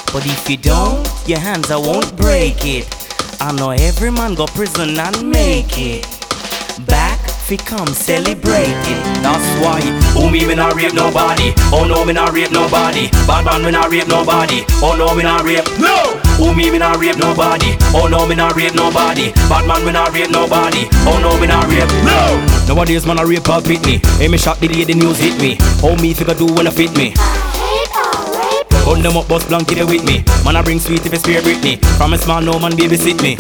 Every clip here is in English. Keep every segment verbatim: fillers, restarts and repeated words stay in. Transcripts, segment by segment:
But if you don't, your hands I won't break it. I know every man go prison and make it back. Fi come celebrate it. That's why. Who me, me not rape nobody. Oh no, me not rape nobody. Bad man, me not rape nobody. Oh no, me not rape. No. Who me, me not rape nobody. Oh no, me not rape nobody. Bad man, me not rape nobody. Oh no, me not rape. No. Nowadays man a rape all fit me. Hey, me shot the day the news hit me. How me figure do when I fit me? Gun them up, bust blank, get it with me. Man I bring sweet if you spare Britney. From a small no man babysit me.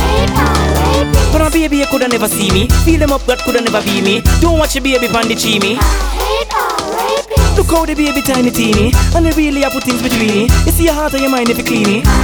But a baby you coulda never see me. Feel them up, God coulda never be me. Don't watch your baby pan the chimney. Look how the baby tiny teeny, and they really a put things between it. You see your heart and your mind if you clean it.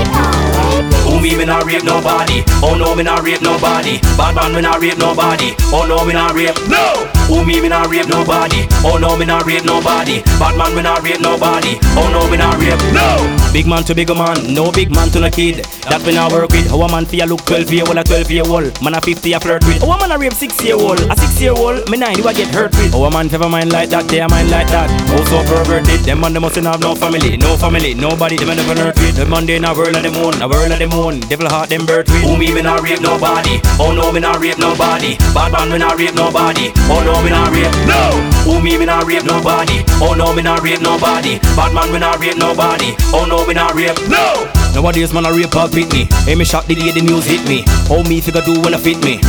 Who me, me not rape nobody. Oh no, me not rape nobody. Bad man, me not rape nobody. Oh no, me not rape. No. Who me, me not rape nobody. Oh no, me not rape nobody. Bad man, me not rape nobody. Oh no, me not rape. No. Big man to bigger man, no big man to no kid. That we not work with. How a man fi a look twelve year old, a twelve year old. Man a fifty a flirt with. How a man a rape six year old, a six year old. Me nine, you a get hurt with. How a man never mind like that, they a mind like that. Also perverted. Them man they mustn't have no family, no family, nobody. Them never hurt with. Them man they in a world of them own, a world of them own. Devil heart them birth with. Who me, me not rape nobody. Oh no, me not rape nobody. Bad man, me not rape nobody. Oh no, me not rape. No. Who me, me not rape nobody. Oh no, me not rape nobody. Bad man, me not rape nobody. Oh no, me not rape. No. Nowadays man a rape all fit me. Hey, me shot the day the news hit me. How me figure do when I fit me?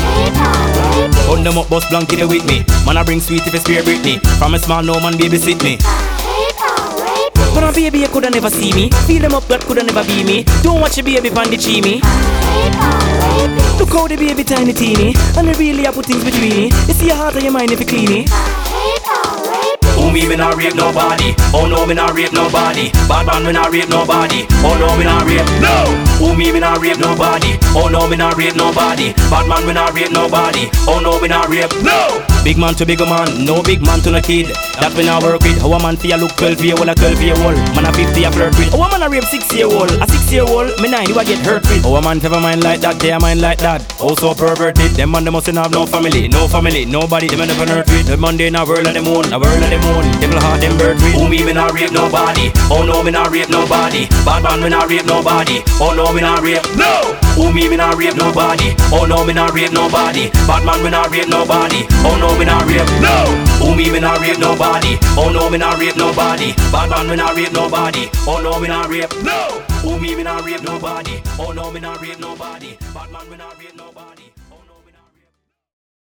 Gun them up, bust blank, get it with me. Man a bring sweet if you spare Britney. From a small no man babysit me. But a baby you coulda never see me. Feel them up, God coulda never be me. Don't watch your baby pan the chimney. Look how the baby tiny teeny, and they really a put things between it. You see your heart and your mind if you clean it. Who me, me not rape nobody. Oh no, me not rape nobody. Bad man, me not rape nobody. Oh no, me not rape. No. Who me, me not rape nobody. Oh no, me not rape nobody. Bad man, me not rape nobody. Oh no, me not rape. No. Big man to bigger man, no big man to no kid. That we not work with. How a man fi a look twelve year old, a twelve year old. Man a fifty a flirt with. How a man a rape six year old, a six year old. Me nine, you a get hurt with. How a man never mind like that, they a mind like that. Also perverted. Them man they mustn't have no family, no family, nobody. Them never hurt with. Them man they in a world of them own, a world of them own. Devil heart them birth with. Who me, me not rape nobody. Oh no, me not rape nobody. Bad man, me not rape nobody. Oh no, me not rape. No. Who me, me not rape nobody. Oh no, me not rape nobody. Bad man, me not rape nobody. Oh no, me not rape. No. Who me, me not rape nobody. Oh no, me not rape nobody. Bad man, me not rape nobody. Oh no, me not rape. No. Who me, me not rape nobody. Oh no, me not rape nobody. Bad man, me not rape nobody. Oh no.